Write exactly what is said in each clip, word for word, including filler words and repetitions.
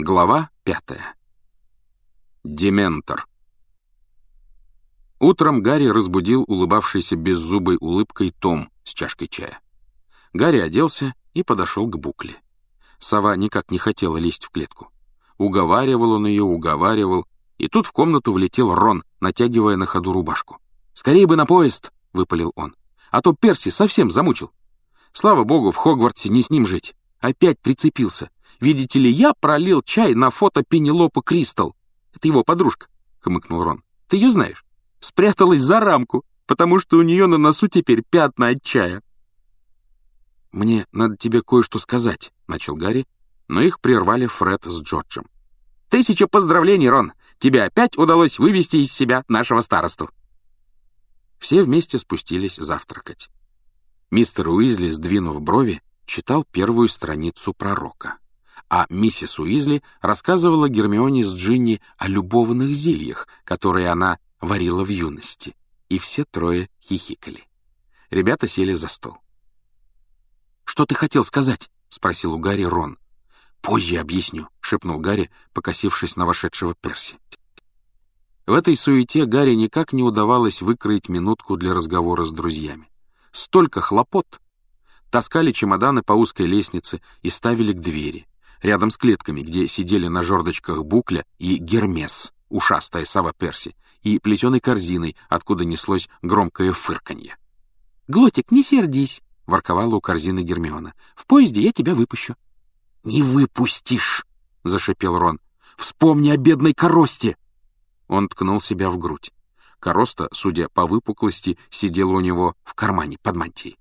Глава пятая. Дементор. Утром Гарри разбудил улыбавшийся беззубой улыбкой Том с чашкой чая. Гарри оделся и подошел к Букле. Сова никак не хотела лезть в клетку. Уговаривал он ее, уговаривал, и тут в комнату влетел Рон, натягивая на ходу рубашку. «Скорее бы на поезд!» — выпалил он. «А то Перси совсем замучил. Слава богу, в Хогвартсе не с ним жить. Опять прицепился. Видите ли, я пролил чай на фото Пенелопы Кристал. Это его подружка», — хмыкнул Рон. «Ты ее знаешь? Спряталась за рамку, потому что у нее на носу теперь пятна от чая». «Мне надо тебе кое-что сказать», — начал Гарри, но их прервали Фред с Джорджем. «Тысяча поздравлений, Рон! Тебе опять удалось вывести из себя нашего старосту». Все вместе спустились завтракать. Мистер Уизли, сдвинув брови, читал первую страницу пророка, а миссис Уизли рассказывала Гермионе с Джинни о любовных зельях, которые она варила в юности, и все трое хихикали. Ребята сели за стол. «Что ты хотел сказать?» — спросил у Гарри Рон. «Позже объясню», — шепнул Гарри, покосившись на вошедшего Перси. В этой суете Гарри никак не удавалось выкроить минутку для разговора с друзьями. Столько хлопот! Таскали чемоданы по узкой лестнице и ставили к двери, рядом с клетками, где сидели на жердочках Букля и Гермес, ушастая сова Перси, и плетеной корзиной, откуда неслось громкое фырканье. «Глотик, не сердись!» — ворковала у корзины Гермиона. «В поезде я тебя выпущу». «Не выпустишь!» — зашипел Рон. «Вспомни о бедной Коросте!» Он ткнул себя в грудь. Короста, судя по выпуклости, сидела у него в кармане под мантией.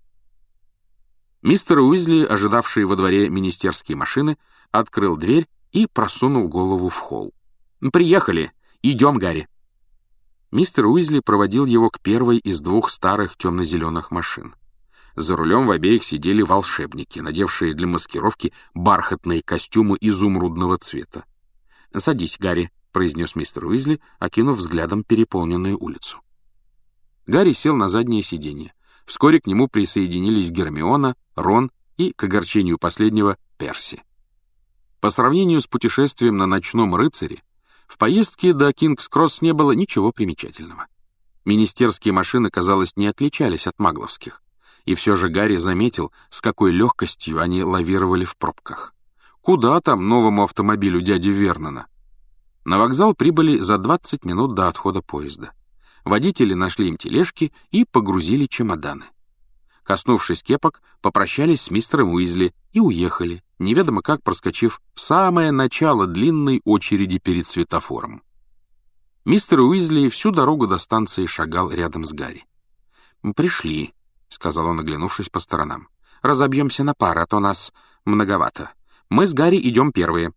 Мистер Уизли, ожидавший во дворе министерские машины, открыл дверь и просунул голову в холл. «Приехали! Идем, Гарри!» Мистер Уизли проводил его к первой из двух старых темно-зеленых машин. За рулем в обеих сидели волшебники, надевшие для маскировки бархатные костюмы изумрудного цвета. «Садись, Гарри», — произнес мистер Уизли, окинув взглядом переполненную улицу. Гарри сел на заднее сиденье. Вскоре к нему присоединились Гермиона, Рон и, к огорчению последнего, Перси. По сравнению с путешествием на ночном рыцаре, в поездке до Кингс-Кросс не было ничего примечательного. Министерские машины, казалось, не отличались от магловских. И все же Гарри заметил, с какой легкостью они лавировали в пробках. Куда там новому автомобилю дяди Вернона? На вокзал прибыли за двадцать минут до отхода поезда. Водители нашли им тележки и погрузили чемоданы. Коснувшись кепок, попрощались с мистером Уизли и уехали, неведомо как проскочив в самое начало длинной очереди перед светофором. Мистер Уизли всю дорогу до станции шагал рядом с Гарри. «Пришли», — сказал он, оглянувшись по сторонам. «Разобьемся на пары, а то нас многовато. Мы с Гарри идем первые».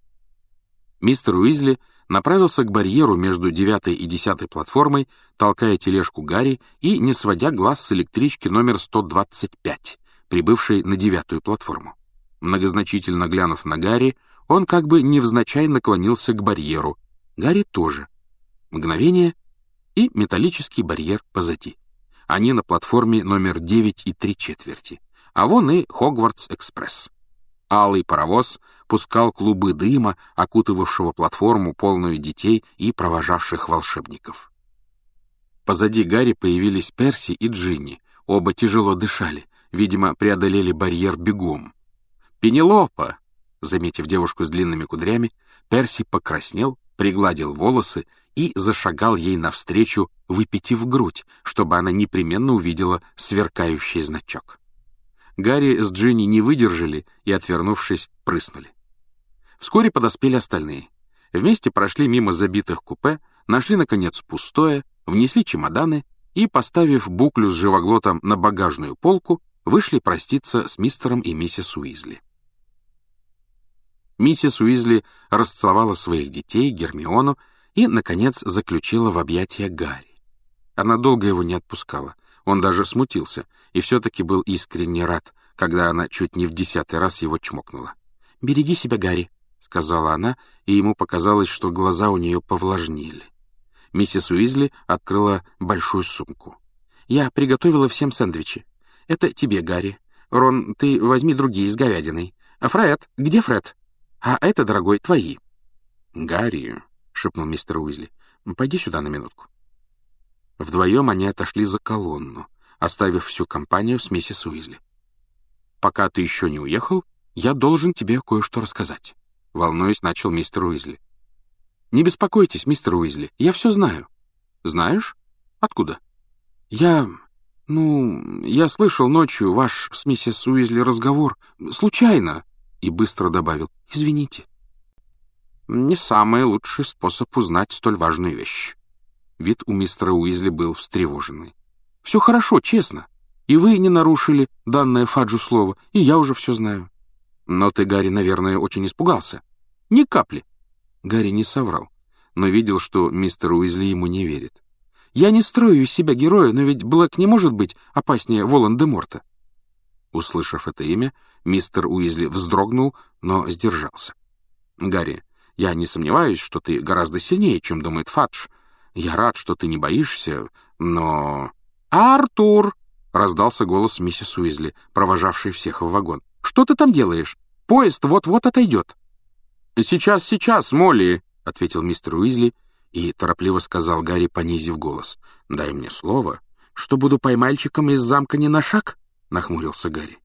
Мистер Уизли направился к барьеру между девятой и десятой платформой, толкая тележку Гарри и не сводя глаз с электрички номер сто двадцать пять, прибывшей на девятую платформу. Многозначительно глянув на Гарри, он как бы невзначай наклонился к барьеру. Гарри тоже. Мгновение, и металлический барьер позади. Они на платформе номер девять и три четверти, а вон и Хогвартс-экспресс. Алый паровоз пускал клубы дыма, окутывавшего платформу, полную детей и провожавших волшебников. Позади Гарри появились Перси и Джинни. Оба тяжело дышали, видимо, преодолели барьер бегом. «Пенелопа!» Заметив девушку с длинными кудрями, Перси покраснел, пригладил волосы и зашагал ей навстречу, выпитив грудь, чтобы она непременно увидела сверкающий значок. Гарри с Джинни не выдержали и, отвернувшись, прыснули. Вскоре подоспели остальные. Вместе прошли мимо забитых купе, нашли, наконец, пустое, внесли чемоданы и, поставив Буклю с живоглотом на багажную полку, вышли проститься с мистером и миссис Уизли. Миссис Уизли расцеловала своих детей, Гермиону, и, наконец, заключила в объятия Гарри. Она долго его не отпускала. Он даже смутился и все-таки был искренне рад, когда она чуть не в десятый раз его чмокнула. «Береги себя, Гарри», — сказала она, и ему показалось, что глаза у нее повлажнели. Миссис Уизли открыла большую сумку. «Я приготовила всем сэндвичи. Это тебе, Гарри. Рон, ты возьми другие с говядиной. А Фред? Где Фред?» А это, дорогой, твои. Гарри, — шепнул мистер Уизли, — пойди сюда на минутку. Вдвоем они отошли за колонну, оставив всю компанию с миссис Уизли. «Пока ты еще не уехал, я должен тебе кое-что рассказать», — волнуясь, начал мистер Уизли. «Не беспокойтесь, мистер Уизли, я все знаю». «Знаешь? Откуда?» «Я... ну, я слышал ночью ваш с миссис Уизли разговор. Случайно», — и быстро добавил. «Извините». «Не самый лучший способ узнать столь важную вещь». Вид у мистера Уизли был встревоженный. «Все хорошо, честно. И вы не нарушили данное Фаджу слово, и я уже все знаю. Но ты, Гарри, наверное, очень испугался». «Ни капли». Гарри не соврал, но видел, что мистер Уизли ему не верит. «Я не строю из себя героя, но ведь Блэк не может быть опаснее Волан-де-Морта». Услышав это имя, мистер Уизли вздрогнул, но сдержался. «Гарри, я не сомневаюсь, что ты гораздо сильнее, чем думает Фадж. Я рад, что ты не боишься, но...» «Артур!» — раздался голос миссис Уизли, провожавшей всех в вагон. «Что ты там делаешь? Поезд вот-вот отойдет». «Сейчас, сейчас, Молли!» — ответил мистер Уизли и торопливо сказал Гарри, понизив голос. «Дай мне слово, что буду поймальчиком из замка не на шаг?» — нахмурился Гарри.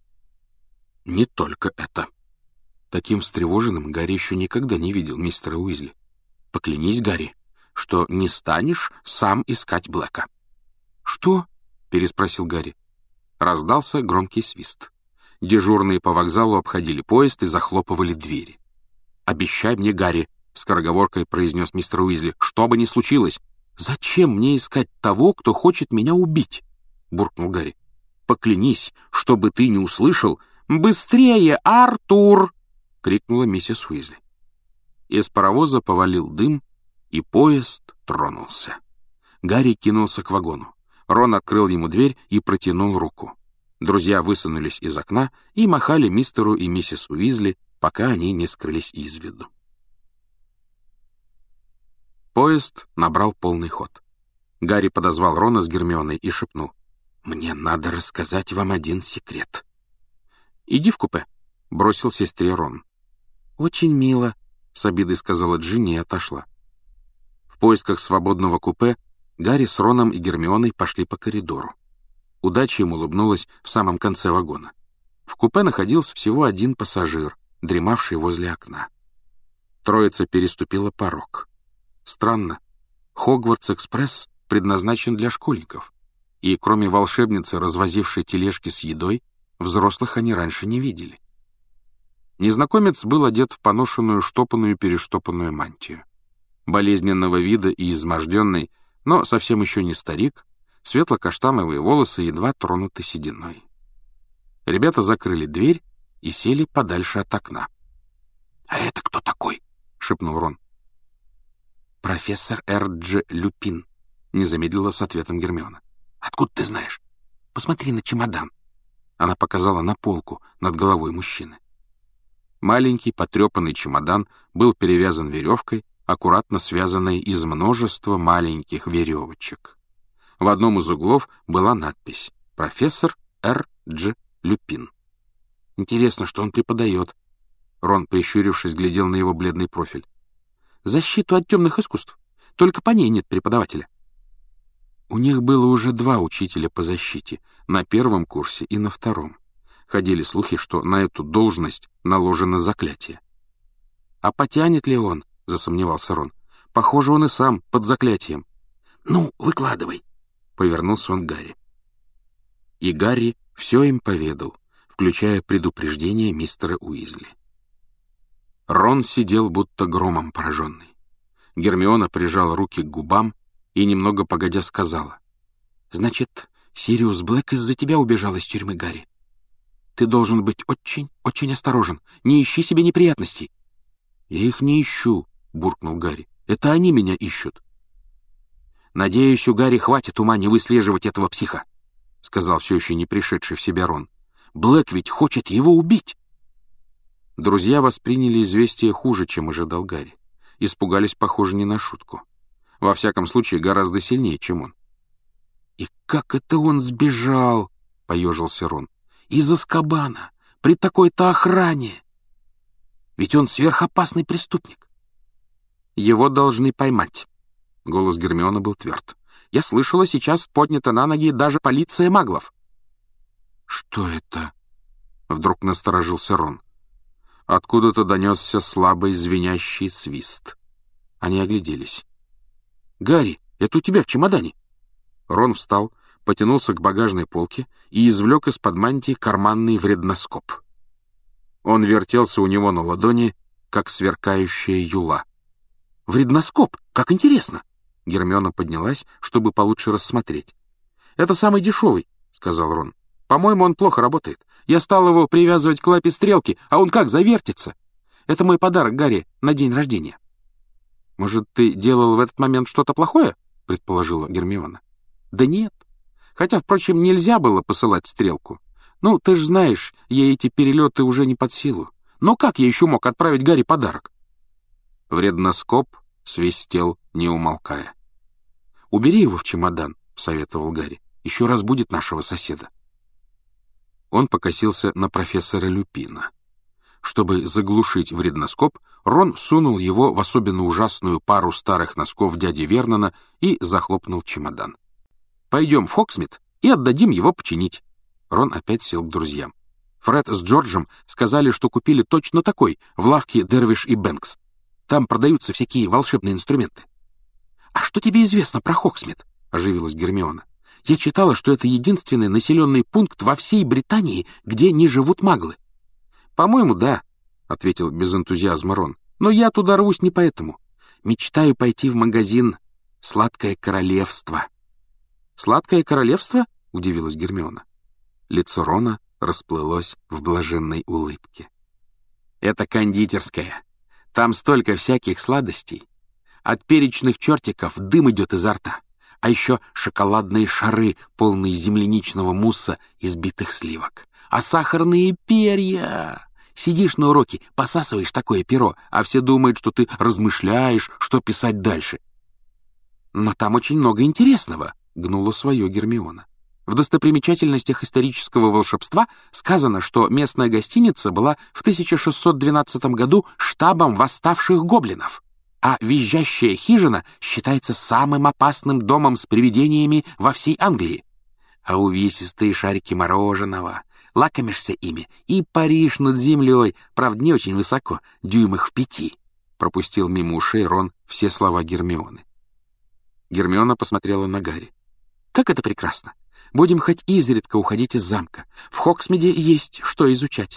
«Не только это». Таким встревоженным Гарри еще никогда не видел мистера Уизли. «Поклянись, Гарри, что не станешь сам искать Блэка». «Что?» — переспросил Гарри. Раздался громкий свист. Дежурные по вокзалу обходили поезд и захлопывали двери. «Обещай мне, Гарри», — скороговоркой произнес мистер Уизли, — «что бы ни случилось». «Зачем мне искать того, кто хочет меня убить?» — буркнул Гарри. «Поклянись, чтобы ты не услышал». «Быстрее, Артур!» — крикнула миссис Уизли. Из паровоза повалил дым, и поезд тронулся. Гарри кинулся к вагону. Рон открыл ему дверь и протянул руку. Друзья высунулись из окна и махали мистеру и миссис Уизли, пока они не скрылись из виду. Поезд набрал полный ход. Гарри подозвал Рона с Гермионой и шепнул: «Мне надо рассказать вам один секрет». «Иди в купе», — бросил сестре Рон. «Очень мило», — с обидой сказала Джинни и отошла. В поисках свободного купе Гарри с Роном и Гермионой пошли по коридору. Удача им улыбнулась в самом конце вагона. В купе находился всего один пассажир, дремавший возле окна. Троица переступила порог. Странно, Хогвартс-экспресс предназначен для школьников, и кроме волшебницы, развозившей тележки с едой, взрослых они раньше не видели. Незнакомец был одет в поношенную штопанную-перештопанную мантию. Болезненного вида и изможденный, но совсем еще не старик, светло-каштановые волосы едва тронуты сединой. Ребята закрыли дверь и сели подальше от окна. «А это кто такой?» — шепнул Рон. «Профессор Р. Дж. Люпин», — не замедлила с ответом Гермиона. «Откуда ты знаешь? Посмотри на чемодан». Она показала на полку над головой мужчины. Маленький потрепанный чемодан был перевязан веревкой, аккуратно связанной из множества маленьких веревочек. В одном из углов была надпись «Профессор Р. Дж. Люпин». «Интересно, что он преподает?» Рон, прищурившись, глядел на его бледный профиль. «Защиту от темных искусств. Только по ней нет преподавателя». У них было уже два учителя по защите, на первом курсе и на втором. Ходили слухи, что на эту должность наложено заклятие. «А потянет ли он?» — засомневался Рон. «Похоже, он и сам под заклятием». «Ну, выкладывай», — повернулся он к Гарри. И Гарри все им поведал, включая предупреждение мистера Уизли. Рон сидел будто громом пораженный. Гермиона прижала руки к губам и, немного погодя, сказала: «Значит, Сириус Блэк из-за тебя убежал из тюрьмы, Гарри? Ты должен быть очень, очень осторожен. Не ищи себе неприятностей». «Я их не ищу», — буркнул Гарри. «Это они меня ищут». «Надеюсь, у Гарри хватит ума не выслеживать этого психа», — сказал все еще не пришедший в себя Рон. «Блэк ведь хочет его убить». Друзья восприняли известие хуже, чем ожидал Гарри. Испугались, похоже, не на шутку. Во всяком случае, гораздо сильнее, чем он. «И как это он сбежал?» — поежился Рон. «Из Азкабана, при такой-то охране!» Ведь он сверхопасный преступник. Его должны поймать. Голос Гермионы был тверд. Я слышала, сейчас поднята на ноги даже полиция маглов. Что это? Вдруг насторожился Рон. Откуда-то донесся слабый звенящий свист. Они огляделись. «Гарри, это у тебя в чемодане!» Рон встал, потянулся к багажной полке и извлек из-под мантии карманный вредноскоп. Он вертелся у него на ладони, как сверкающая юла. «Вредноскоп! Как интересно!» Гермиона поднялась, чтобы получше рассмотреть. «Это самый дешевый», — сказал Рон. «По-моему, он плохо работает. Я стал его привязывать к лапе стрелки, а он как завертится. Это мой подарок Гарри на день рождения». «Может, ты делал в этот момент что-то плохое?» — предположила Гермиона. «Да нет. Хотя, впрочем, нельзя было посылать стрелку. Ну, ты ж знаешь, ей эти перелеты уже не под силу. Но как я еще мог отправить Гарри подарок?» Вредноскоп свистел, не умолкая. «Убери его в чемодан», — советовал Гарри. «Еще раз будет нашего соседа». Он покосился на профессора Люпина. Чтобы заглушить вредноскоп, Рон сунул его в особенно ужасную пару старых носков дяди Вернона и захлопнул чемодан. «Пойдем в Хоксмит и отдадим его починить». Рон опять сел к друзьям. Фред с Джорджем сказали, что купили точно такой в лавке Дервиш и Бэнкс. Там продаются всякие волшебные инструменты. «А что тебе известно про Хоксмит?» — оживилась Гермиона. «Я читала, что это единственный населенный пункт во всей Британии, где не живут маглы». «По-моему, да», — ответил без энтузиазма Рон. «Но я туда рвусь не поэтому. Мечтаю пойти в магазин «Сладкое королевство». «Сладкое королевство?» — удивилась Гермиона. Лицо Рона расплылось в блаженной улыбке. «Это кондитерская. Там столько всяких сладостей. От перечных чертиков дым идет изо рта. А еще шоколадные шары, полные земляничного мусса и сбитых сливок. А сахарные перья! Сидишь на уроке, посасываешь такое перо, а все думают, что ты размышляешь, что писать дальше». «Но там очень много интересного», — гнула свое Гермиона. «В достопримечательностях исторического волшебства сказано, что местная гостиница была в тысяча шестьсот двенадцатом году штабом восставших гоблинов, а визжащая хижина считается самым опасным домом с привидениями во всей Англии. А увесистые шарики мороженого, лакомишься ими и паришь над землей, правда, не очень высоко, дюймах в пяти», — пропустил мимо ушей Рон все слова Гермионы. Гермиона посмотрела на Гарри. «Как это прекрасно! Будем хоть изредка уходить из замка. В Хоксмиде есть что изучать».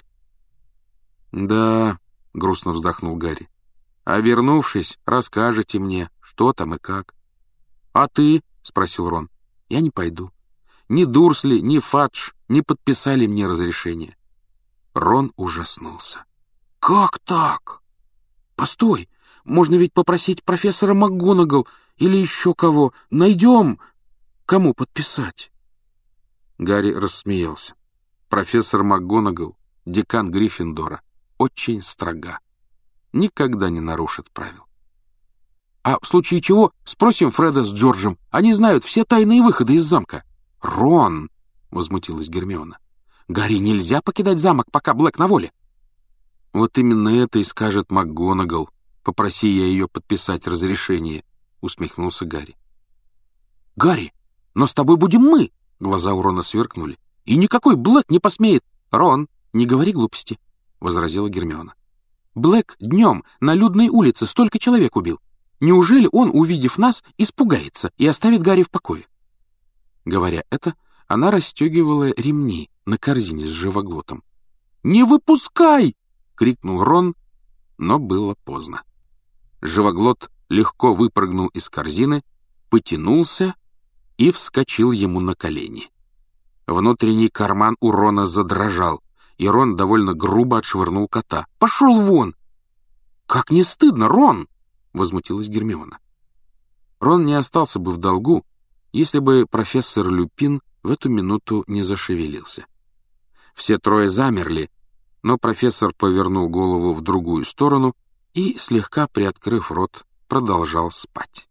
«Да», — грустно вздохнул Гарри. «А вернувшись, расскажете мне, что там и как». «А ты?» — спросил Рон. «Я не пойду. Ни Дурсли, ни Фадж не подписали мне разрешение». Рон ужаснулся. «Как так? Постой, можно ведь попросить профессора МакГонагал или еще кого. Найдем, кому подписать». Гарри рассмеялся. Профессор МакГонагал, декан Гриффиндора, очень строга. Никогда не нарушит правил. «А в случае чего спросим Фреда с Джорджем. Они знают все тайные выходы из замка». «Рон!» — возмутилась Гермиона. «Гарри, нельзя покидать замок, пока Блэк на воле». «Вот именно это и скажет МакГонагал. Попроси я ее подписать разрешение», — усмехнулся Гарри. «Гарри, но с тобой будем мы!» — глаза у Рона сверкнули. «И никакой Блэк не посмеет!» «Рон, не говори глупости», — возразила Гермиона. «Блэк днем на людной улице столько человек убил. Неужели он, увидев нас, испугается и оставит Гарри в покое?» Говоря это, она расстегивала ремни на корзине с живоглотом. «Не выпускай!» — крикнул Рон, но было поздно. Живоглот легко выпрыгнул из корзины, потянулся и вскочил ему на колени. Внутренний карман у Рона задрожал, и Рон довольно грубо отшвырнул кота. «Пошел вон!» «Как не стыдно, Рон!» — возмутилась Гермиона. Рон не остался бы в долгу, если бы профессор Люпин в эту минуту не зашевелился. Все трое замерли, но профессор повернул голову в другую сторону и, слегка приоткрыв рот, продолжал спать.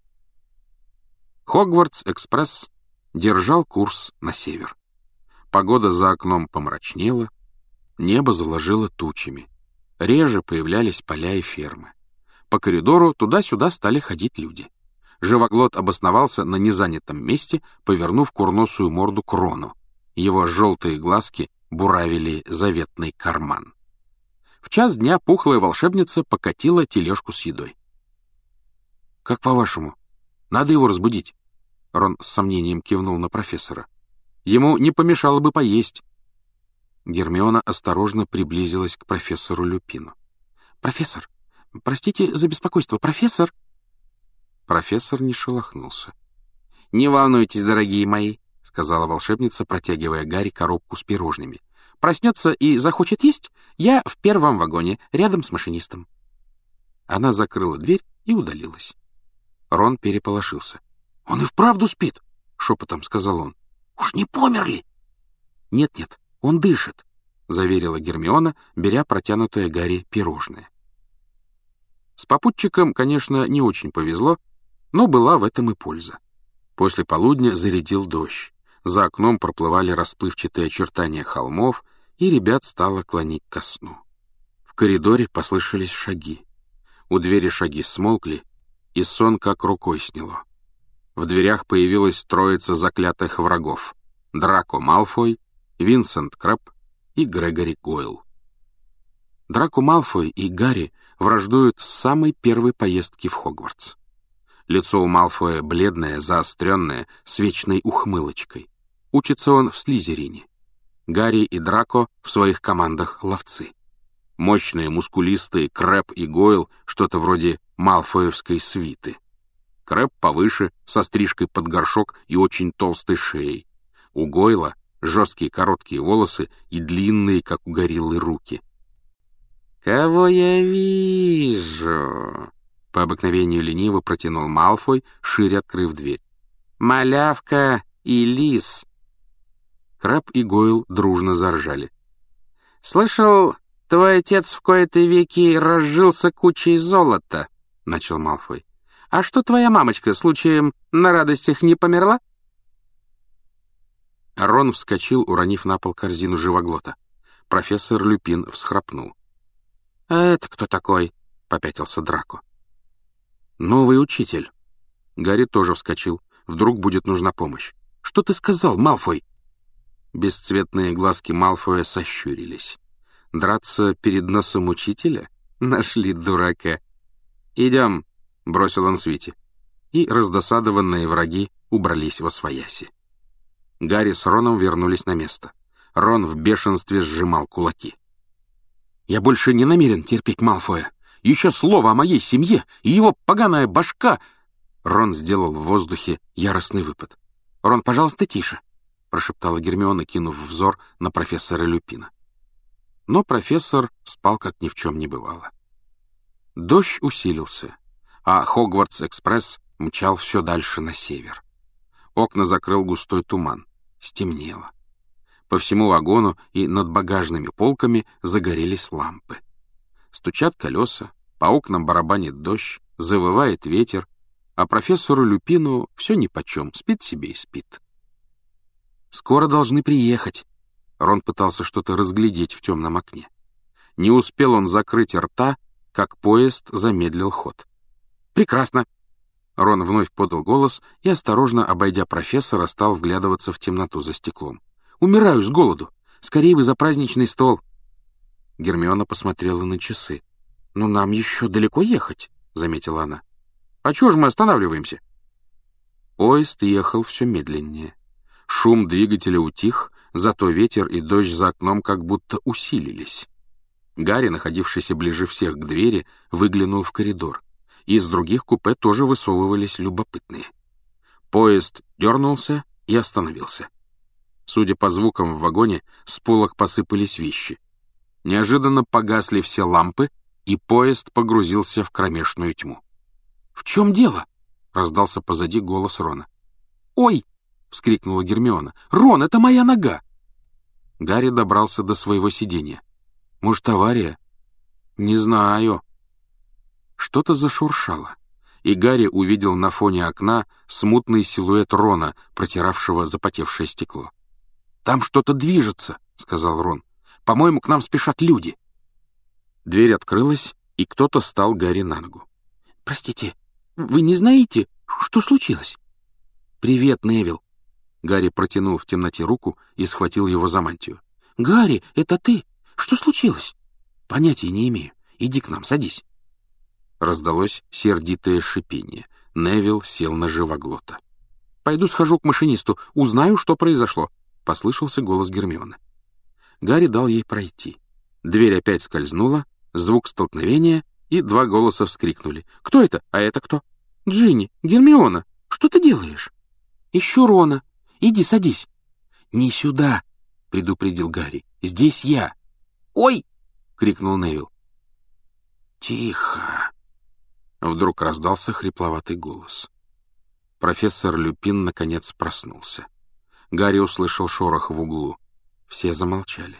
Хогвартс-экспресс держал курс на север. Погода за окном помрачнела, небо заложило тучами. Реже появлялись поля и фермы. По коридору туда-сюда стали ходить люди. Живоглот обосновался на незанятом месте, повернув курносую морду к Рону. Его желтые глазки буравили заветный карман. В час дня пухлая волшебница покатила тележку с едой. «Как по-вашему, надо его разбудить?» Рон с сомнением кивнул на профессора. «Ему не помешало бы поесть». Гермиона осторожно приблизилась к профессору Люпину. «Профессор, простите за беспокойство, профессор!» Профессор не шелохнулся. «Не волнуйтесь, дорогие мои», — сказала волшебница, протягивая Гарри коробку с пирожными. «Проснется и захочет есть, я в первом вагоне, рядом с машинистом». Она закрыла дверь и удалилась. Рон переполошился. «Он и вправду спит», — шепотом сказал он. «Уж не померли?» «Нет-нет, он дышит», — заверила Гермиона, беря протянутое Гарри пирожное. С попутчиком, конечно, не очень повезло, но была в этом и польза. После полудня зарядил дождь. За окном проплывали расплывчатые очертания холмов, и ребят стало клонить ко сну. В коридоре послышались шаги. У двери шаги смолкли, и сон как рукой сняло. В дверях появилась троица заклятых врагов — Драко Малфой, Винсент Крэб и Грегори Гойл. Драко Малфой и Гарри враждуют с самой первой поездки в Хогвартс. Лицо у Малфоя бледное, заостренное, с вечной ухмылочкой. Учится он в Слизерине. Гарри и Драко в своих командах ловцы. Мощные, мускулистые Крэб и Гойл — что-то вроде малфоевской свиты. Крэб повыше, со стрижкой под горшок и очень толстой шеей. У Гойла жесткие короткие волосы и длинные, как у гориллы, руки. «Кого я вижу?» — по обыкновению лениво протянул Малфой, шире открыв дверь. «Малявка и лис». Крэб и Гойл дружно заржали. «Слышал, твой отец в кои-то веки разжился кучей золота», — начал Малфой. «А что твоя мамочка, случаем, на радостях не померла?» Рон вскочил, уронив на пол корзину живоглота. Профессор Люпин всхрапнул. «А это кто такой?» — попятился Драко. «Новый учитель». Гарри тоже вскочил. Вдруг будет нужна помощь. «Что ты сказал, Малфой?» Бесцветные глазки Малфоя сощурились. Драться перед носом учителя? Нашли дурака. «Идем», — бросил он свите. И раздосадованные враги убрались восвояси. Гарри с Роном вернулись на место. Рон в бешенстве сжимал кулаки. «Я больше не намерен терпеть Малфоя. Еще слово о моей семье, и его поганая башка...» Рон сделал в воздухе яростный выпад. «Рон, пожалуйста, тише», — прошептала Гермиона, кинув взор на профессора Люпина. Но профессор спал, как ни в чем не бывало. Дождь усилился, а Хогвартс-экспресс мчал все дальше на север. Окна закрыл густой туман. Стемнело. По всему вагону и над багажными полками загорелись лампы. Стучат колеса, по окнам барабанит дождь, завывает ветер, а профессору Люпину все нипочем, спит себе и спит. «Скоро должны приехать», — Рон пытался что-то разглядеть в темном окне. Не успел он закрыть рта, как поезд замедлил ход. «Прекрасно!» Рон вновь подал голос и, осторожно обойдя профессора, стал вглядываться в темноту за стеклом. «Умираю с голоду! Скорее бы за праздничный стол!» Гермиона посмотрела на часы. «Ну, нам еще далеко ехать», — заметила она. «А чего же мы останавливаемся?» Поезд ехал все медленнее. Шум двигателя утих, зато ветер и дождь за окном как будто усилились. Гарри, находившийся ближе всех к двери, выглянул в коридор. Из других купе тоже высовывались любопытные. Поезд дернулся и остановился. Судя по звукам в вагоне, с полок посыпались вещи. Неожиданно погасли все лампы, и поезд погрузился в кромешную тьму. «В чем дело?» — раздался позади голос Рона. «Ой!» — вскрикнула Гермиона. «Рон, это моя нога!» Гарри добрался до своего сиденья. «Может, авария?» «Не знаю». Что-то зашуршало, и Гарри увидел на фоне окна смутный силуэт Рона, протиравшего запотевшее стекло. «Там что-то движется», — сказал Рон. «По-моему, к нам спешат люди». Дверь открылась, и кто-то стал Гарри на ногу. «Простите, вы не знаете, что случилось?» «Привет, Невилл!» Гарри протянул в темноте руку и схватил его за мантию. «Гарри, это ты? Что случилось?» «Понятия не имею. Иди к нам, садись». Раздалось сердитое шипение. Невилл сел на живоглота. «Пойду схожу к машинисту, узнаю, что произошло», — послышался голос Гермионы. Гарри дал ей пройти. Дверь опять скользнула, звук столкновения, и два голоса вскрикнули. «Кто это? А это кто?» «Джинни, Гермиона, что ты делаешь?» «Ищу Рона. Иди, садись». «Не сюда», — предупредил Гарри. «Здесь я». «Ой!» — крикнул Невилл. «Тихо!» — вдруг раздался хрипловатый голос. Профессор Люпин наконец проснулся. Гарри услышал шорох в углу. Все замолчали.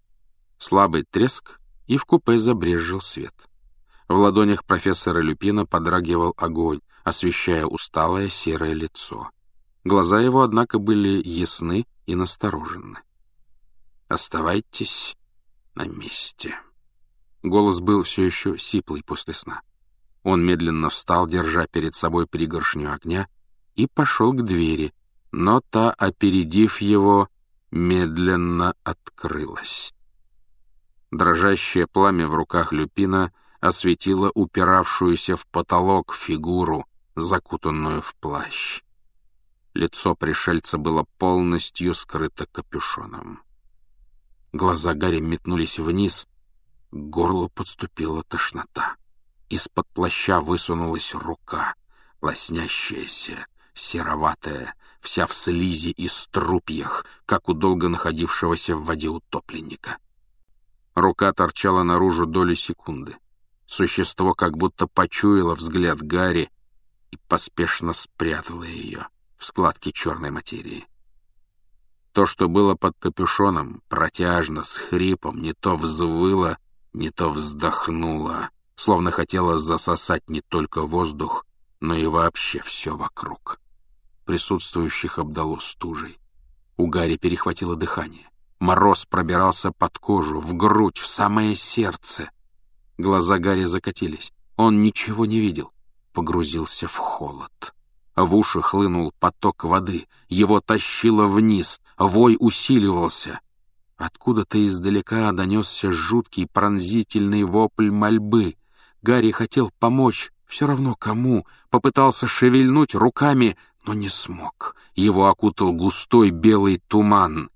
Слабый треск, и в купе забрезжил свет. В ладонях профессора Люпина подрагивал огонь, освещая усталое серое лицо. Глаза его, однако, были ясны и настороженны. «Оставайтесь на месте». Голос был все еще сиплый после сна. Он медленно встал, держа перед собой пригоршню огня, и пошел к двери, но та, опередив его, медленно открылась. Дрожащее пламя в руках Люпина осветило упиравшуюся в потолок фигуру, закутанную в плащ. Лицо пришельца было полностью скрыто капюшоном. Глаза Гарри метнулись вниз, к горлу подступила тошнота. Из-под плаща высунулась рука, лоснящаяся, сероватая, вся в слизи и струпьях, как у долго находившегося в воде утопленника. Рука торчала наружу доли секунды. Существо как будто почуяло взгляд Гарри и поспешно спрятало ее в складке черной материи. То, что было под капюшоном, протяжно, с хрипом, не то взвыло, не то вздохнуло, словно хотело засосать не только воздух, но и вообще все вокруг. Присутствующих обдало стужей. У Гарри перехватило дыхание. Мороз пробирался под кожу, в грудь, в самое сердце. Глаза Гарри закатились. Он ничего не видел. Погрузился в холод. В уши хлынул поток воды. Его тащило вниз. Вой усиливался. Откуда-то издалека донесся жуткий пронзительный вопль мольбы. Гарри хотел помочь, все равно кому. Попытался шевельнуть руками, но не смог. Его окутал густой белый туман.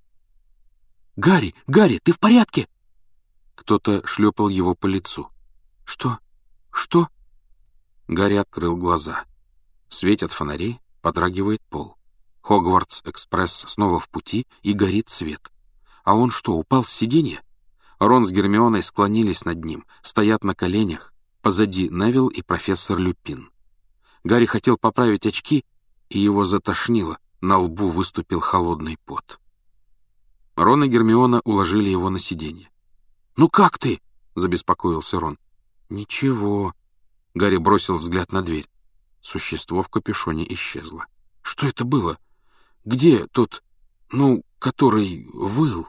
«Гарри! Гарри, ты в порядке?» Кто-то шлепал его по лицу. «Что? Что?» Гарри открыл глаза. Светят фонари, подрагивает пол. Хогвартс-экспресс снова в пути, и горит свет. А он что, упал с сиденья? Рон с Гермионой склонились над ним, стоят на коленях, позади Невилл и профессор Люпин. Гарри хотел поправить очки, и его затошнило, на лбу выступил холодный пот. Рон и Гермиона уложили его на сиденье. «Ну как ты?» — забеспокоился Рон. «Ничего». Гарри бросил взгляд на дверь. Существо в капюшоне исчезло. «Что это было? Где тот, ну, который выл?»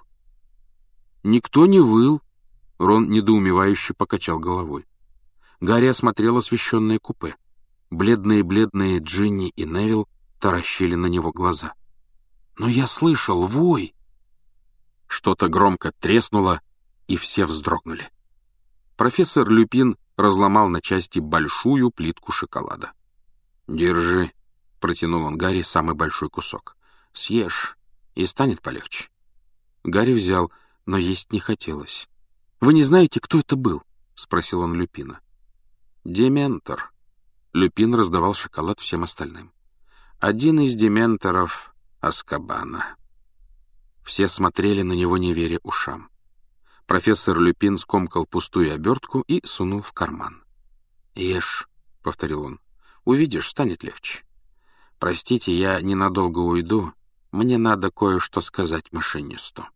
«Никто не выл», — Рон недоумевающе покачал головой. Гарри осмотрел освещенное купе. Бледные-бледные Джинни и Невилл таращили на него глаза. «Но я слышал вой!» Что-то громко треснуло, и все вздрогнули. Профессор Люпин разломал на части большую плитку шоколада. «Держи», — протянул он Гарри самый большой кусок. «Съешь, и станет полегче». Гарри взял, но есть не хотелось. «Вы не знаете, кто это был?» — спросил он Люпина. «Дементор». Люпин раздавал шоколад всем остальным. «Один из дементоров Азкабана». Все смотрели на него, не веря ушам. Профессор Люпин скомкал пустую обертку и сунул в карман. «Ешь», — повторил он, — «увидишь, станет легче. Простите, я ненадолго уйду, мне надо кое-что сказать машинисту».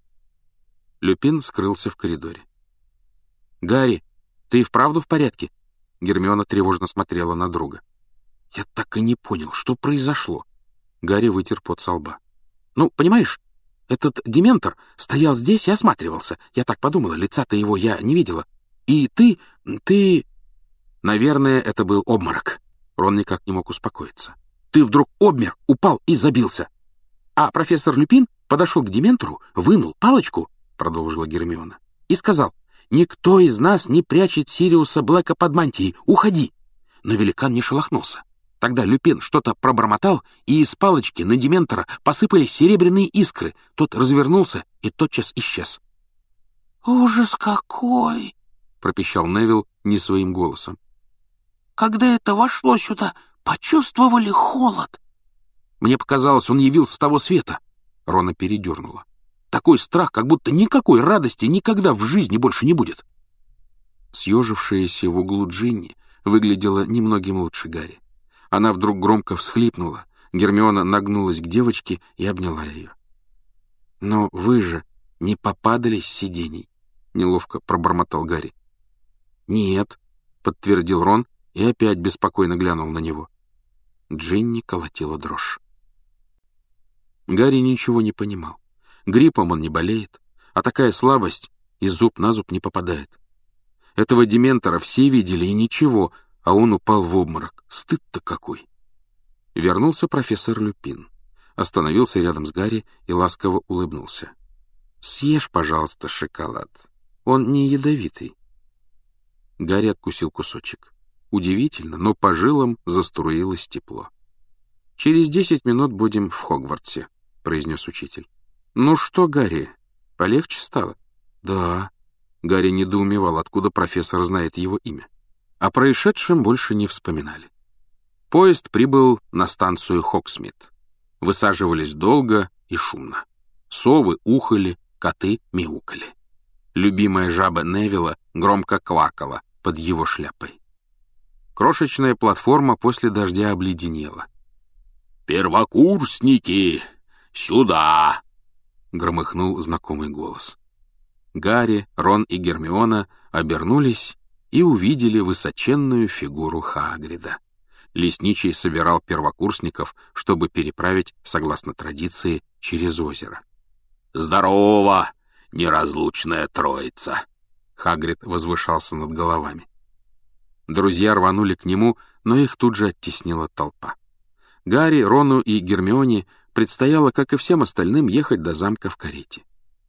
Люпин скрылся в коридоре. «Гарри, ты и вправду в порядке?» Гермиона тревожно смотрела на друга. «Я так и не понял, что произошло». Гарри вытер пот со лба. «Ну, понимаешь, этот дементор стоял здесь и осматривался. Я так подумала, лица-то его я не видела. И ты... ты... Наверное, это был обморок. Рон никак не мог успокоиться. Ты вдруг обмер, упал и забился. А профессор Люпин подошел к Дементору, вынул палочку, продолжила Гермиона, и сказал: «Никто из нас не прячет Сириуса Блэка под мантией. Уходи!» Но великан не шелохнулся. Тогда Люпин что-то пробормотал, и из палочки на Дементора посыпались серебряные искры. Тот развернулся и тотчас исчез. «Ужас какой!» — пропищал Невилл не своим голосом. «Когда это вошло сюда, почувствовали холод?» «Мне показалось, он явился с того света». Рона передернула. «Такой страх, как будто никакой радости никогда в жизни больше не будет». Съежившаяся в углу Джинни выглядела немногим лучше Гарри. Она вдруг громко всхлипнула. Гермиона нагнулась к девочке и обняла ее. «Но вы же не попадались с сидений?» — неловко пробормотал Гарри. «Нет», — подтвердил Рон и опять беспокойно глянул на него. Джинни колотила дрожь. Гарри ничего не понимал. Гриппом он не болеет, а такая слабость и зуб на зуб не попадает. Этого Дементора все видели и ничего, а он упал в обморок. Стыд-то какой! Вернулся профессор Люпин. Остановился рядом с Гарри и ласково улыбнулся. «Съешь, пожалуйста, шоколад. Он не ядовитый». Гарри откусил кусочек. Удивительно, но по жилам заструилось тепло. «Через десять минут будем в Хогвартсе», — произнес учитель. «Ну что, Гарри, полегче стало?» «Да». Гарри недоумевал, откуда профессор знает его имя. О происшедшем больше не вспоминали. Поезд прибыл на станцию Хогсмит. Высаживались долго и шумно. Совы ухали, коты мяукали. Любимая жаба Невилла громко квакала под его шляпой. Крошечная платформа после дождя обледенела. «Первокурсники, сюда!» — громыхнул знакомый голос. Гарри, Рон и Гермиона обернулись и увидели высоченную фигуру Хагрида. Лесничий собирал первокурсников, чтобы переправить, согласно традиции, через озеро. «Здорово, неразлучная троица!» Хагрид возвышался над головами. Друзья рванули к нему, но их тут же оттеснила толпа. Гарри, Рону и Гермионе предстояло, как и всем остальным, ехать до замка в карете.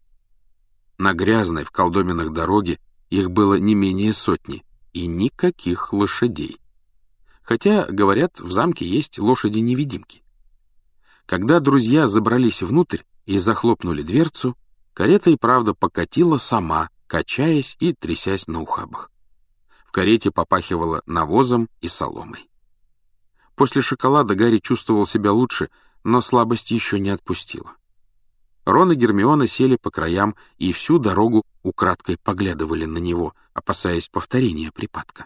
На грязной в колдобинах дороге их было не менее сотни, и никаких лошадей. Хотя, говорят, в замке есть лошади-невидимки. Когда друзья забрались внутрь и захлопнули дверцу, карета и правда покатила сама, качаясь и трясясь на ухабах. В карете попахивало навозом и соломой. После шоколада Гарри чувствовал себя лучше, но слабость еще не отпустила. Рон и Гермиона сели по краям и всю дорогу украдкой поглядывали на него, опасаясь повторения припадка.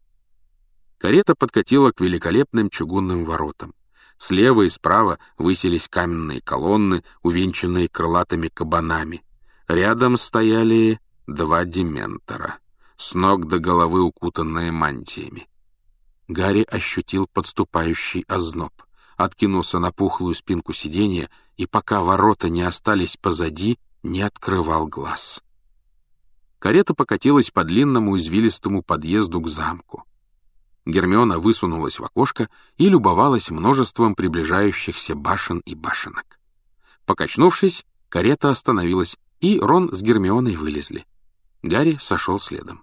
Карета подкатила к великолепным чугунным воротам. Слева и справа высились каменные колонны, увенчанные крылатыми кабанами. Рядом стояли два дементора, с ног до головы укутанные мантиями. Гарри ощутил подступающий озноб, откинулся на пухлую спинку сиденья и, пока ворота не остались позади, не открывал глаз. Карета покатилась по длинному извилистому подъезду к замку. Гермиона высунулась в окошко и любовалась множеством приближающихся башен и башенок. Покачнувшись, карета остановилась, и Рон с Гермионой вылезли. Гарри сошел следом.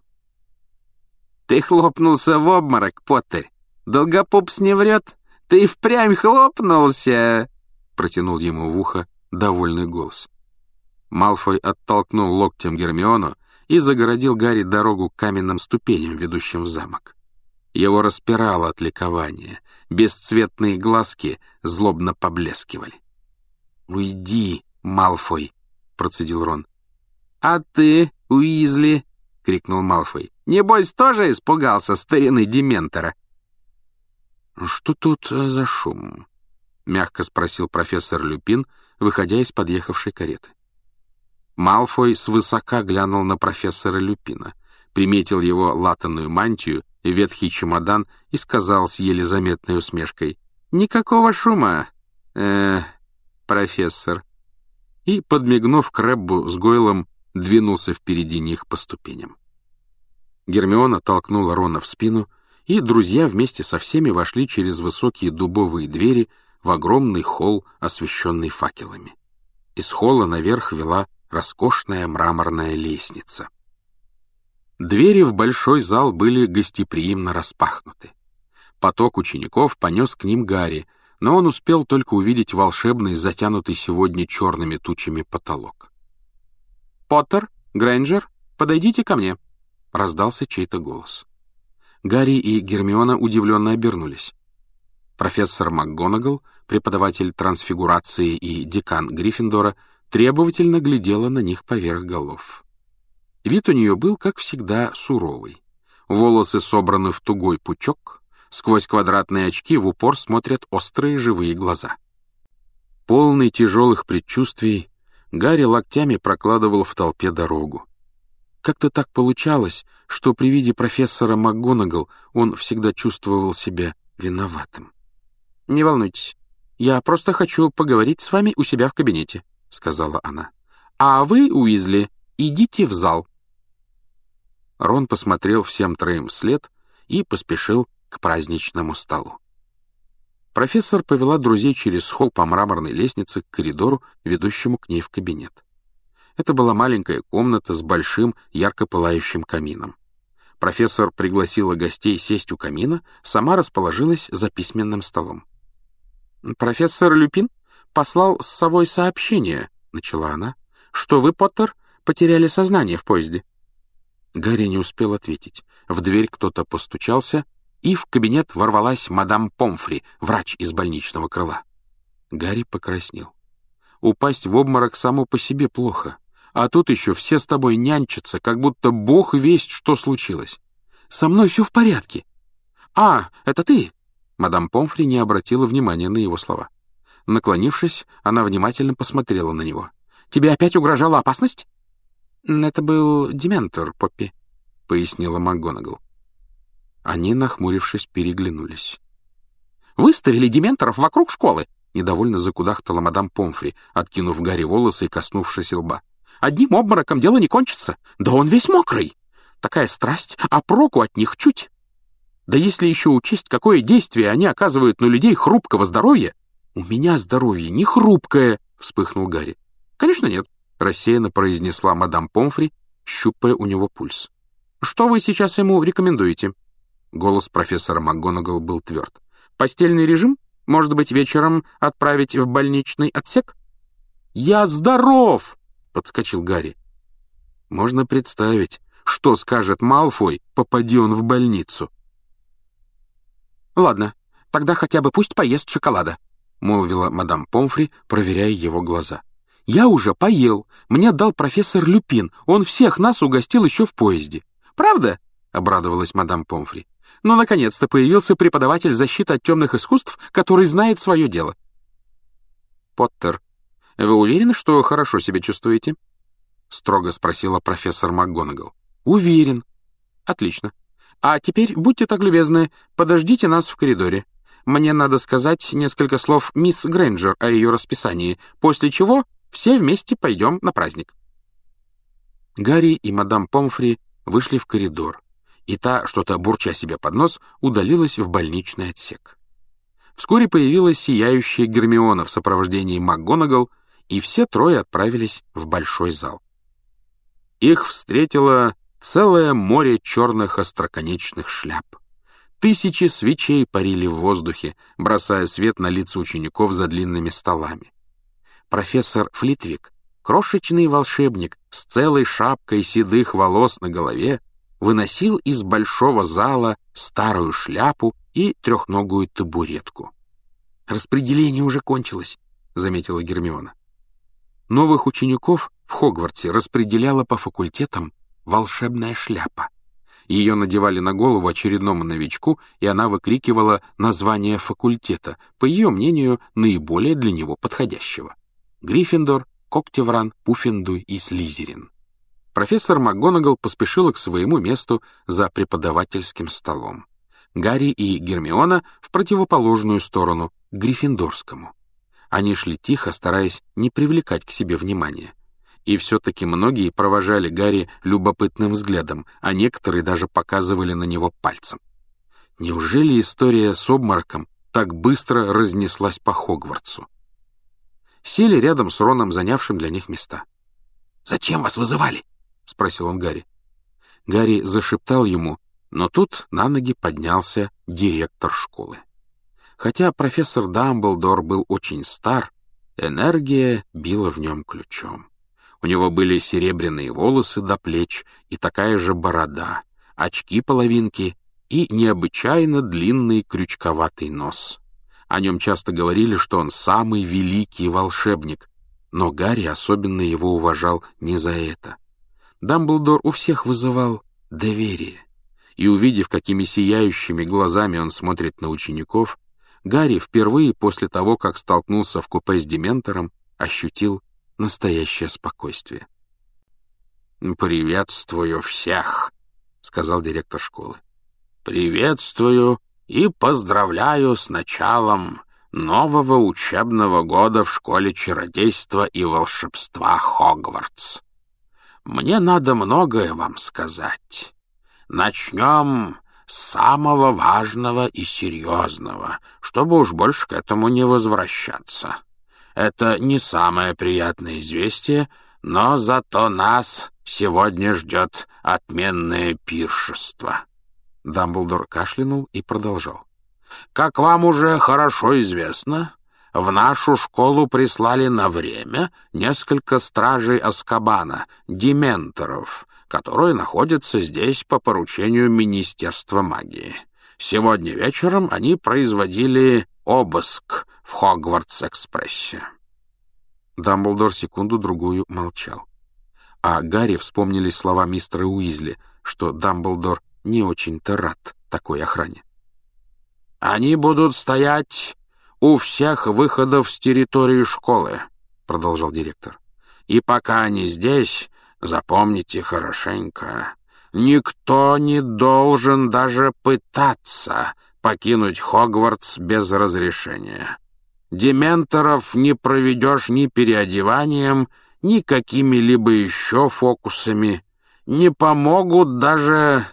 «Ты хлопнулся в обморок, Поттер! Долгопупс не врет! Ты впрямь хлопнулся!» — протянул ему в ухо довольный голос. Малфой оттолкнул локтем Гермиону и загородил Гарри дорогу к каменным ступеням, ведущим в замок. Его распирало от ликования, бесцветные глазки злобно поблескивали. «Уйди, Малфой!» — процедил Рон. «А ты, Уизли!» — крикнул Малфой. «Небось, тоже испугался старины Дементора?» «Что тут за шум?» — мягко спросил профессор Люпин, выходя из подъехавшей кареты. Малфой свысока глянул на профессора Люпина, приметил его латаную мантию и ветхий чемодан и сказал с еле заметной усмешкой: «Никакого шума, э, профессор». И, подмигнув Крэббу с Гойлом, двинулся впереди них по ступеням. Гермиона толкнула Рона в спину, и друзья вместе со всеми вошли через высокие дубовые двери в огромный холл, освещенный факелами. Из холла наверх вела роскошная мраморная лестница. Двери в большой зал были гостеприимно распахнуты. Поток учеников понес к ним Гарри, но он успел только увидеть волшебный, затянутый сегодня черными тучами потолок. «Поттер, Грейнджер, подойдите ко мне!» — раздался чей-то голос. Гарри и Гермиона удивленно обернулись. Профессор МакГонагал, преподаватель трансфигурации и декан Гриффиндора, требовательно глядела на них поверх голов. Вид у нее был, как всегда, суровый. Волосы собраны в тугой пучок, сквозь квадратные очки в упор смотрят острые живые глаза. Полный тяжелых предчувствий, Гарри локтями прокладывал в толпе дорогу. Как-то так получалось, что при виде профессора МакГонагал он всегда чувствовал себя виноватым. «Не волнуйтесь, я просто хочу поговорить с вами у себя в кабинете», — сказала она. «А вы, Уизли, идите в зал». Рон посмотрел всем троим вслед и поспешил к праздничному столу. Профессор повела друзей через холл по мраморной лестнице к коридору, ведущему к ней в кабинет. Это была маленькая комната с большим, ярко пылающим камином. Профессор пригласила гостей сесть у камина, сама расположилась за письменным столом. «Профессор Люпин послал с совой сообщение», — начала она, — «что вы, Поттер, потеряли сознание в поезде». Гарри не успел ответить. В дверь кто-то постучался, и в кабинет ворвалась мадам Помфри, врач из больничного крыла. Гарри покраснел. Упасть в обморок само по себе плохо, а тут еще все с тобой нянчатся, как будто бог весть, что случилось. Со мной все в порядке. «А, это ты?» Мадам Помфри не обратила внимания на его слова. Наклонившись, она внимательно посмотрела на него. «Тебе опять угрожала опасность?» «Это был дементор, Поппи», — пояснила МакГонагал. Они, нахмурившись, переглянулись. «Выставили дементоров вокруг школы!» — недовольно закудахтала мадам Помфри, откинув Гарри волосы и коснувшись лба. «Одним обмороком дело не кончится. Да он весь мокрый! Такая страсть, а проку от них чуть. Да если еще учесть, какое действие они оказывают на людей хрупкого здоровья...» «У меня здоровье не хрупкое!» — вспыхнул Гарри. «Конечно нет», — рассеянно произнесла мадам Помфри, щупая у него пульс. «Что вы сейчас ему рекомендуете?» Голос профессора МакГонагал был тверд. «Постельный режим? Может быть, вечером отправить в больничный отсек?» «Я здоров!» — подскочил Гарри. Можно представить, что скажет Малфой, попади он в больницу. «Ладно, тогда хотя бы пусть поест шоколада», — молвила мадам Помфри, проверяя его глаза. «Я уже поел. Мне дал профессор Люпин. Он всех нас угостил еще в поезде». «Правда?» — обрадовалась мадам Помфри. «Ну, наконец-то появился преподаватель защиты от темных искусств, который знает свое дело». «Поттер, вы уверены, что хорошо себя чувствуете?» — строго спросила профессор МакГонагал. «Уверен». «Отлично. А теперь, будьте так любезны, подождите нас в коридоре. Мне надо сказать несколько слов мисс Грейнджер о ее расписании, после чего все вместе пойдем на праздник». Гарри и мадам Помфри вышли в коридор, и та, что-то бурча себе под нос, удалилась в больничный отсек. Вскоре появилась сияющая Гермиона в сопровождении МакГонагал, и все трое отправились в большой зал. Их встретило целое море черных остроконечных шляп. Тысячи свечей парили в воздухе, бросая свет на лица учеников за длинными столами. Профессор Флитвик, крошечный волшебник с целой шапкой седых волос на голове, выносил из большого зала старую шляпу и трехногую табуретку. «Распределение уже кончилось», — заметила Гермиона. Новых учеников в Хогвартсе распределяла по факультетам волшебная шляпа. Ее надевали на голову очередному новичку, и она выкрикивала название факультета, по ее мнению, наиболее для него подходящего. Гриффиндор, Когтевран, Пуффендуй и Слизерин. Профессор МакГонагал поспешила к своему месту за преподавательским столом. Гарри и Гермиона в противоположную сторону, к Гриффиндорскому. Они шли тихо, стараясь не привлекать к себе внимания. И все-таки многие провожали Гарри любопытным взглядом, а некоторые даже показывали на него пальцем. Неужели история с обмороком так быстро разнеслась по Хогвартсу? Сели рядом с Роном, занявшим для них места. «Зачем вас вызывали?» — спросил он Гарри. Гарри зашептал ему, но тут на ноги поднялся директор школы. Хотя профессор Дамблдор был очень стар, энергия била в нем ключом. У него были серебряные волосы до плеч и такая же борода, очки-половинки и необычайно длинный крючковатый нос. О нем часто говорили, что он самый великий волшебник, но Гарри особенно его уважал не за это. Дамблдор у всех вызывал доверие, и, увидев, какими сияющими глазами он смотрит на учеников, Гарри впервые после того, как столкнулся в купе с Дементором, ощутил настоящее спокойствие. «Приветствую всех», — сказал директор школы. «Приветствую и поздравляю с началом нового учебного года в школе чародейства и волшебства Хогвартс. Мне надо многое вам сказать. Начнем с самого важного и серьезного, чтобы уж больше к этому не возвращаться. Это не самое приятное известие, но зато нас сегодня ждет отменное пиршество». Дамблдор кашлянул и продолжал. «Как вам уже хорошо известно, в нашу школу прислали на время несколько стражей Азкабана, дементоров, которые находятся здесь по поручению Министерства магии. Сегодня вечером они производили обыск в Хогвартс-экспрессе». Дамблдор секунду-другую молчал. А Гарри вспомнились слова мистера Уизли, что Дамблдор не очень-то рад такой охране. «Они будут стоять у всех выходов с территории школы», — продолжал директор. «И пока они здесь, запомните хорошенько, никто не должен даже пытаться покинуть Хогвартс без разрешения. Дементоров не проведешь ни переодеванием, ни какими-либо еще фокусами. Не помогут даже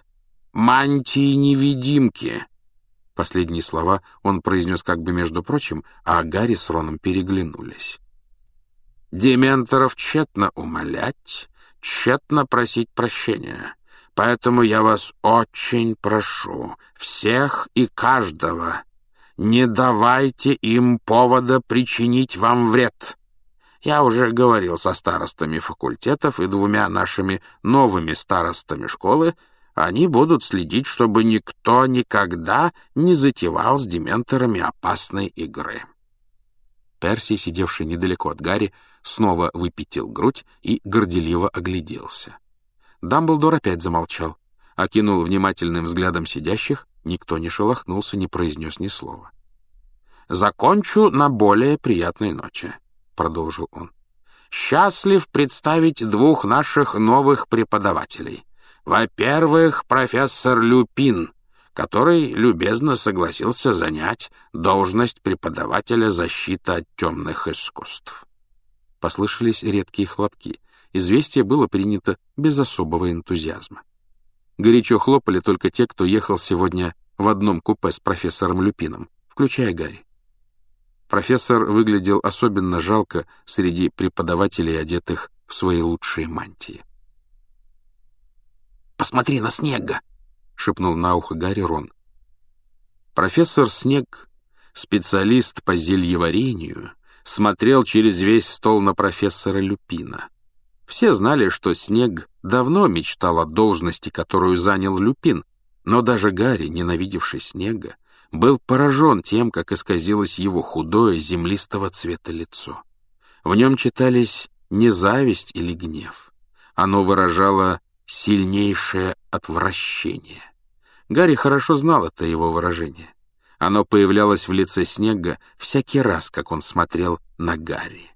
мантии-невидимки». Последние слова он произнес как бы между прочим, а Гарри с Роном переглянулись. «Дементоров тщетно умолять, тщетно просить прощения. Поэтому я вас очень прошу, всех и каждого, не давайте им повода причинить вам вред. Я уже говорил со старостами факультетов и двумя нашими новыми старостами школы. Они будут следить, чтобы никто никогда не затевал с дементорами опасной игры». Перси, сидевший недалеко от Гарри, снова выпятил грудь и горделиво огляделся. Дамблдор опять замолчал, окинул внимательным взглядом сидящих, никто не шелохнулся, не произнес ни слова. «Закончу на более приятной ноте», — продолжил он. «Счастлив представить двух наших новых преподавателей. Во-первых, профессор Люпин, который любезно согласился занять должность преподавателя защиты от темных искусств». Послышались редкие хлопки. Известие было принято без особого энтузиазма. Горячо хлопали только те, кто ехал сегодня в одном купе с профессором Люпином, включая Гарри. Профессор выглядел особенно жалко среди преподавателей, одетых в свои лучшие мантии. «Посмотри на Снегга!» — шепнул на ухо Гарри Рон. Профессор Снегг, специалист по зельеварению, смотрел через весь стол на профессора Люпина. Все знали, что Снегг давно мечтал о должности, которую занял Люпин, но даже Гарри, ненавидевший Снегга, был поражен тем, как исказилось его худое, землистого цвета лицо. В нем читались не зависть или гнев. Оно выражало сильнейшее отвращение. Гарри хорошо знал это его выражение. Оно появлялось в лице Снегга всякий раз, как он смотрел на Гарри.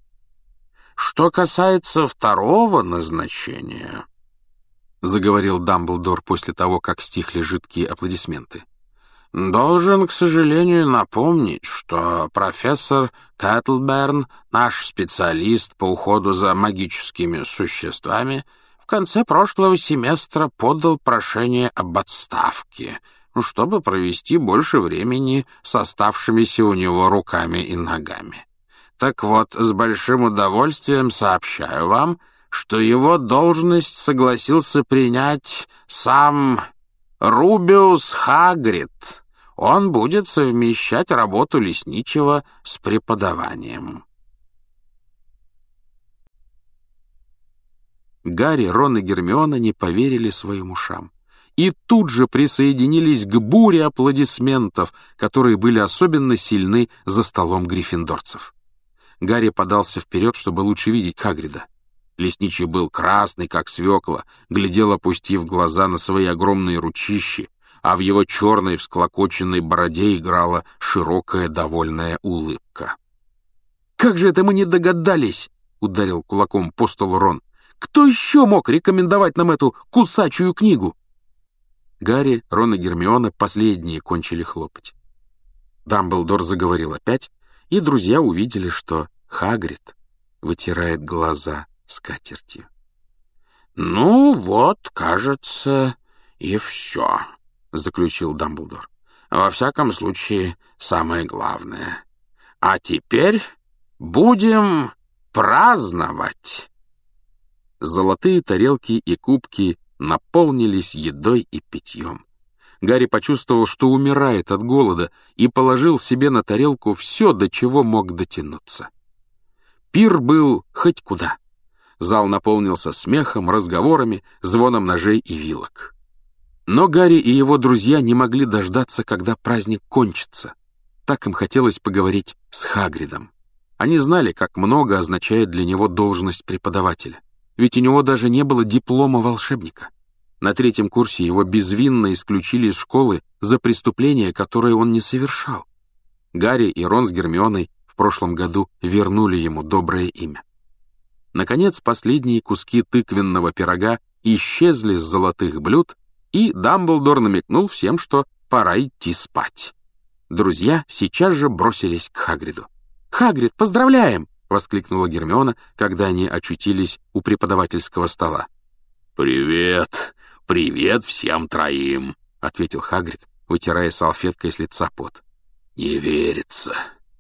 «Что касается второго назначения», — заговорил Дамблдор после того, как стихли жидкие аплодисменты, «Должен, к сожалению, напомнить, что профессор Кэтлберн, наш специалист по уходу за магическими существами, в конце прошлого семестра подал прошение об отставке, чтобы провести больше времени с оставшимися у него руками и ногами. Так вот, с большим удовольствием сообщаю вам, что его должность согласился принять сам Рубиус Хагрид. Он будет совмещать работу лесничего с преподаванием». Гарри, Рон и Гермиона не поверили своим ушам и тут же присоединились к буре аплодисментов, которые были особенно сильны за столом гриффиндорцев. Гарри подался вперед, чтобы лучше видеть Хагрида. Лесничий был красный, как свекла, глядел, опустив глаза на свои огромные ручищи, а в его черной всклокоченной бороде играла широкая довольная улыбка. «Как же это мы не догадались!» — ударил кулаком по столу Рон. «Кто еще мог рекомендовать нам эту кусачую книгу?» Гарри, Рон и Гермиона последние кончили хлопать. Дамблдор заговорил опять, и друзья увидели, что Хагрид вытирает глаза скатертью. «Ну вот, кажется, и все», — заключил Дамблдор. «Во всяком случае, самое главное. А теперь будем праздновать». Золотые тарелки и кубки наполнились едой и питьем. Гарри почувствовал, что умирает от голода, и положил себе на тарелку все, до чего мог дотянуться. Пир был хоть куда. Зал наполнился смехом, разговорами, звоном ножей и вилок. Но Гарри и его друзья не могли дождаться, когда праздник кончится. Так им хотелось поговорить с Хагридом. Они знали, как много означает для него должность преподавателя. Ведь у него даже не было диплома волшебника. На третьем курсе его безвинно исключили из школы за преступление, которое он не совершал. Гарри и Рон с Гермионой в прошлом году вернули ему доброе имя. Наконец, последние куски тыквенного пирога исчезли с золотых блюд, и Дамблдор намекнул всем, что пора идти спать. Друзья сейчас же бросились к Хагриду. «Хагрид, поздравляем!» — воскликнула Гермиона, когда они очутились у преподавательского стола. «Привет! Привет всем троим!» — ответил Хагрид, вытирая салфеткой с лица пот. «Не верится.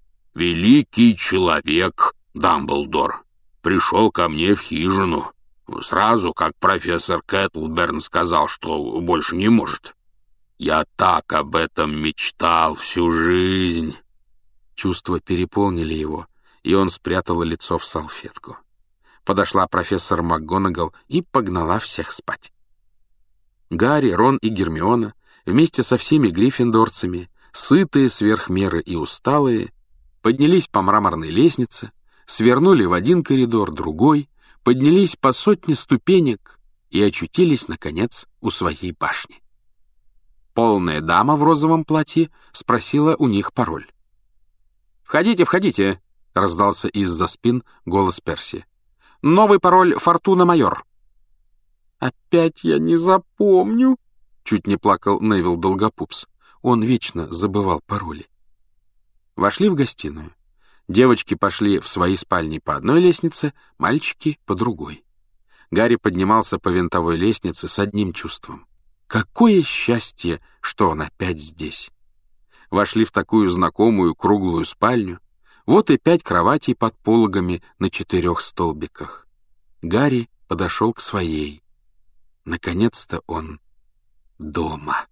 Великий человек Дамблдор пришел ко мне в хижину, сразу как профессор Кэтлберн сказал, что больше не может. Я так об этом мечтал всю жизнь». Чувства переполнили его, и он спрятал лицо в салфетку. Подошла профессор МакГонагал и погнала всех спать. Гарри, Рон и Гермиона вместе со всеми гриффиндорцами, сытые сверх меры и усталые, поднялись по мраморной лестнице, свернули в один коридор, другой, поднялись по сотне ступенек и очутились, наконец, у своей башни. Полная дама в розовом платье спросила у них пароль. «Входите, входите!» — раздался из-за спин голос Перси. «Новый пароль «Фортуна Майор». «Опять я не запомню!» — чуть не плакал Невилл Долгопупс. Он вечно забывал пароли. Вошли в гостиную. Девочки пошли в свои спальни по одной лестнице, мальчики — по другой. Гарри поднимался по винтовой лестнице с одним чувством. Какое счастье, что он опять здесь! Вошли в такую знакомую круглую спальню. Вот и пять кроватей под пологами на четырех столбиках. Гарри подошел к своей. Наконец-то он дома.